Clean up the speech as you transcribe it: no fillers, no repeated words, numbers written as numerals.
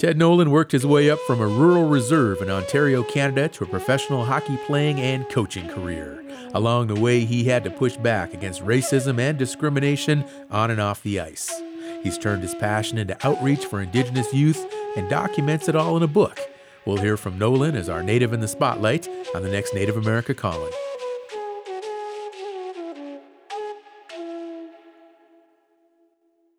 Ted Nolan worked his way up from a rural reserve in Ontario, Canada to a professional hockey playing and coaching career. Along the way, he had to push back against racism and discrimination on and off the ice. He's turned his passion into outreach for Indigenous youth and documents it all in a book. We'll hear from Nolan as our Native in the Spotlight on the next Native America Calling.